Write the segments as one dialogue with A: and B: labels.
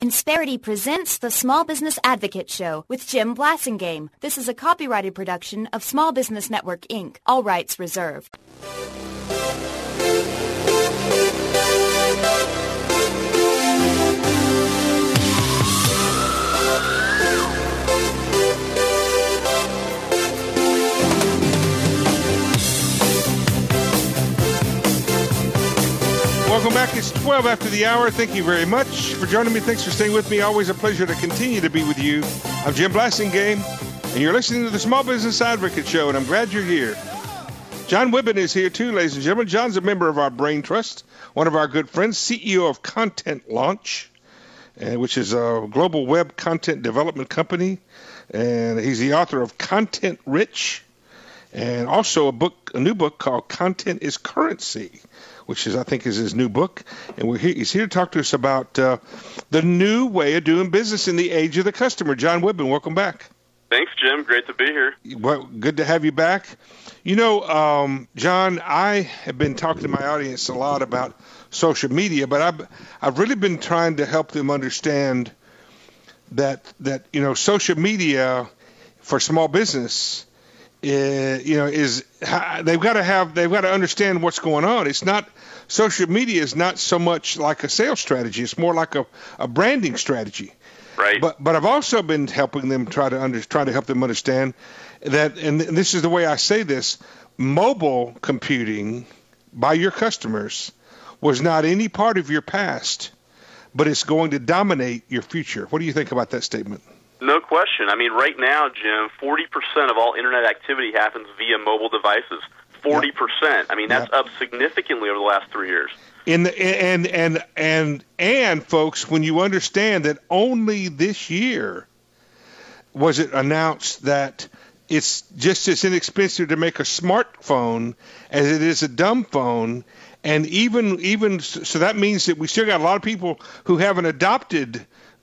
A: Insperity presents the Small Business Advocate Show with Jim Blasingame. This is a copyrighted production of Small Business Network, Inc. All rights reserved.
B: Welcome back. It's 12 after the hour. Thank you very much for joining me. Thanks for staying with me. Always a pleasure to continue to be with you. I'm Jim Blasingame, and you're listening to the Small Business Advocate Show, and I'm glad you're here. John Wibben is here too, ladies and gentlemen. John's a member of our Brain Trust, one of our good friends, CEO of Content Launch, which is a global web content development company, and he's the author of Content Rich, and also a new book called Content is Currency, which I think is his new book. And he's here to talk to us about the new way of doing business in the age of the customer. John Wibben, welcome back.
C: Thanks, Jim. Great to be here.
B: Well, good to have you back. You know, John, I have been talking to my audience a lot about social media, but I've really been trying to help them understand that social media for small business is they've got to understand what's going on. It's not social media is not so much like a sales strategy. It's more like a branding strategy.
C: Right.
B: But I've also been helping them try to help them understand that, and this is the way I say this: mobile computing by your customers was not any part of your past, but it's going to dominate your future. What do you think about that statement?
C: No question. I mean, right now, Jim, 40% of all Internet activity happens via mobile devices. 40%. Yep. I mean, that's up significantly over the last 3 years.
B: And folks, when you understand that only this year was it announced that it's just as inexpensive to make a smartphone as it is a dumb phone, and even so, that means that we still got a lot of people who haven't adopted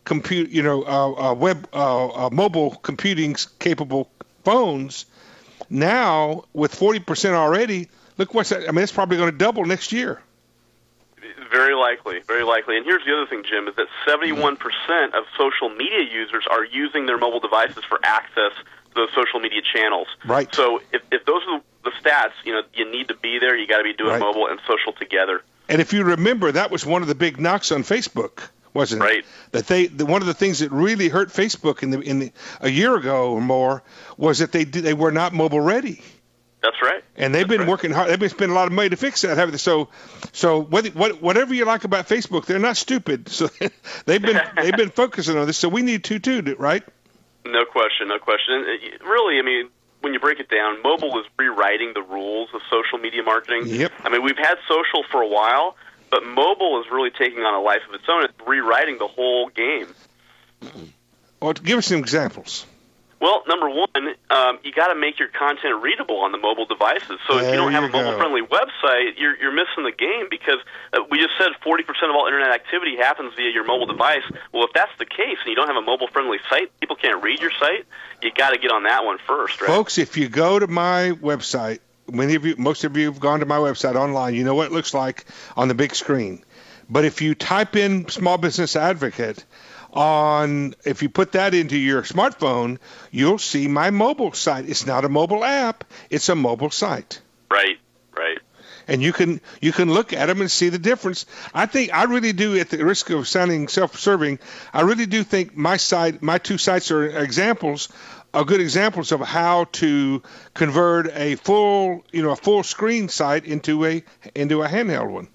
B: mobile computing capable phones. Now, with 40% already, look what's that? I mean, it's probably going to double next year.
C: Very likely, very likely. And here's the other thing, Jim, is that 71% of social media users are using their mobile devices for access to those social media channels.
B: Right.
C: So if those are the stats, you need to be there. You got to be doing mobile and social together.
B: And if you remember, that was one of the big knocks on Facebook, wasn't it?
C: Right.
B: That one of the things that really hurt Facebook in a year ago or more was that they were not mobile ready.
C: That's right.
B: And they've been working hard. They've been spending a lot of money to fix that, haven't they? So whatever you like about Facebook, they're not stupid. So they've been focusing on this. So we need to too, right?
C: No question, no question. And really, I mean, when you break it down, mobile is rewriting the rules of social media marketing.
B: Yep.
C: I mean, we've had social for a while, but mobile is really taking on a life of its own. It's rewriting the whole game.
B: Well, give us some examples.
C: Well, number one, you got to make your content readable on the mobile devices. So if you don't have a mobile-friendly website, you're missing the game, because we just said 40% of all Internet activity happens via your mobile device. Well, if that's the case and you don't have a mobile-friendly site, people can't read your site, you got to get on that one first, right?
B: Folks, if you go to my website, most of you have gone to my website online, you know what it looks like on the big screen. But if you type in Small Business Advocate, if you put that into your smartphone, you'll see my mobile site. It's not a mobile app; it's a mobile site.
C: Right.
B: And you can look at them and see the difference. I really do, at the risk of sounding self-serving, I really do think my two sites are good examples of how to convert a full screen site into a handheld one.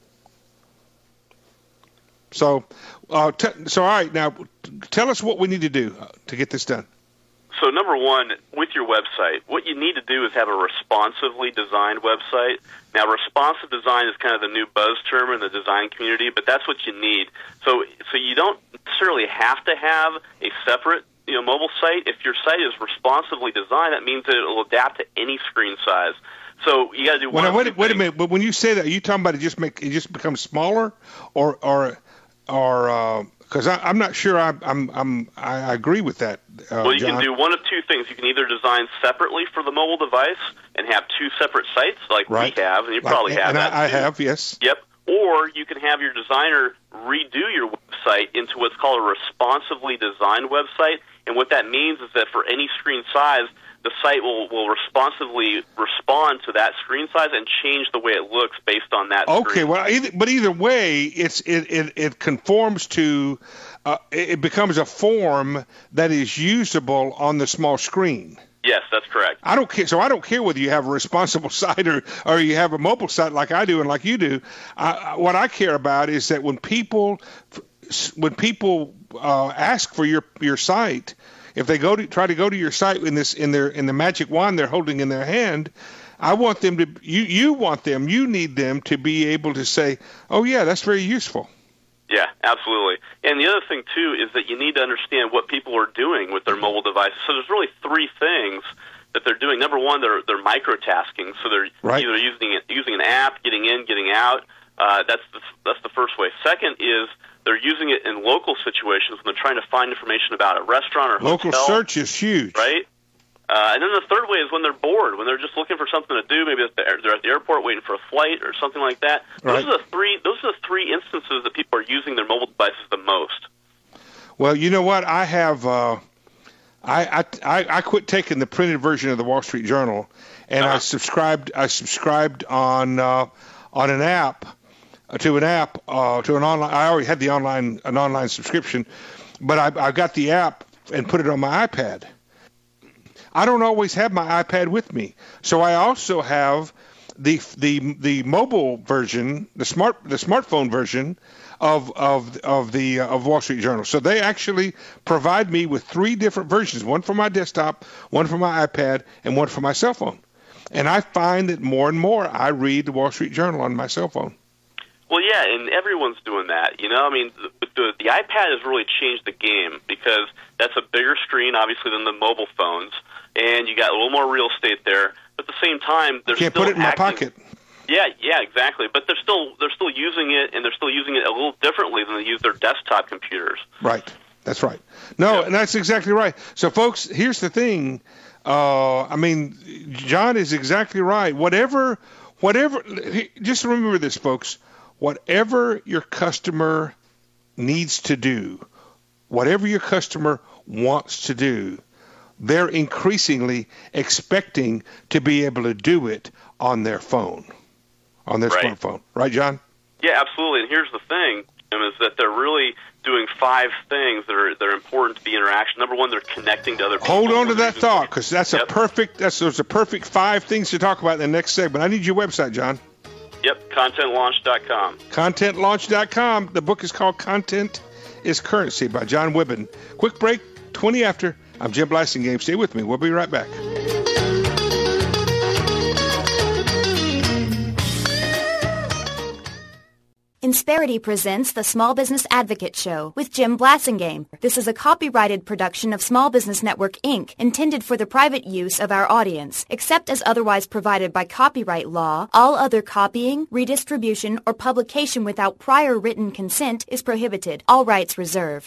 B: So, all right, now tell us what we need to do to get this done.
C: So, number one, with your website, what you need to do is have a responsively designed website. Now, responsive design is kind of the new buzz term in the design community, but that's what you need. So you don't necessarily have to have a separate mobile site. If your site is responsively designed, that means that it will adapt to any screen size. So you got to do one.
B: Wait a minute. But when you say that, are you talking about it just becomes smaller, or because I'm not sure I agree with that.
C: Well, you
B: John.
C: can do one of two things. You can either design separately for the mobile device and have two separate sites, like we have, and you probably have that.
B: I have, yes.
C: Yep. Or you can have your designer redo your website website into what's called a responsively designed website. And what that means is that for any screen size, the site will responsively respond to that screen size and change the way it looks based on that screen.
B: Okay, well, but either way, it conforms to, it becomes a form that is usable on the small screen.
C: Yes, that's correct.
B: I don't care. So I don't care whether you have a responsible site or you have a mobile site like I do and like you do. What I care about is that when people ask for your site, if they try to go to your site in the magic wand they're holding in their hand, I want them to. You need them to be able to say, "Oh yeah, that's very useful."
C: Yeah, absolutely. And the other thing, too, is that you need to understand what people are doing with their mobile devices. So there's really three things that they're doing. Number one, they're microtasking. So they're either using an app, getting in, getting out. That's the first way. Second is they're using it in local situations when they're trying to find information about a restaurant or hotel.
B: Local search is huge.
C: Right? And then the third way is when they're bored, when they're just looking for something to do. Maybe they're at the airport waiting for a flight or something like that. Those are the three instances that people are using their mobile devices the most.
B: Well, you know what? I have I quit taking the printed version of the Wall Street Journal, and I subscribed on an app to an online. I already had an online subscription, but I got the app and put it on my iPad. I don't always have my iPad with me, so I also have the mobile version, the smartphone version of Wall Street Journal. So they actually provide me with three different versions: one for my desktop, one for my iPad, and one for my cell phone. And I find that more and more I read the Wall Street Journal on my cell phone.
C: Well, yeah, and everyone's doing that. You know, I mean, the iPad has really changed the game because that's a bigger screen, obviously, than the mobile phones, and you got a little more real estate there. But at the same time, they're
B: can't put it in my pocket.
C: Yeah, exactly. But they're still using it, and they're still using it a little differently than they use their desktop computers.
B: Right. That's right. No, and that's exactly right. So, folks, here's the thing. I mean, John is exactly right. Whatever. Just remember this, folks. Whatever your customer needs to do, whatever your customer wants to do, they're increasingly expecting to be able to do it on their phone, on their smartphone. Right, John?
C: Yeah, absolutely. And here's the thing, is that they're really doing 5 things that are important to the interaction. Number one, they're connecting to other people.
B: Hold on to that thought, because that's a perfect 5 things to talk about in the next segment. I need your website, John.
C: Yep, contentlaunch.com.
B: Contentlaunch.com. The book is called Content is Currency by John Wibben. Quick break, 20 after. I'm Jim Blasingame. Stay with me. We'll be right back.
A: Insperity presents the Small Business Advocate Show with Jim Blasingame. This is a copyrighted production of Small Business Network, Inc., intended for the private use of our audience. Except as otherwise provided by copyright law, all other copying, redistribution, or publication without prior written consent is prohibited. All rights reserved.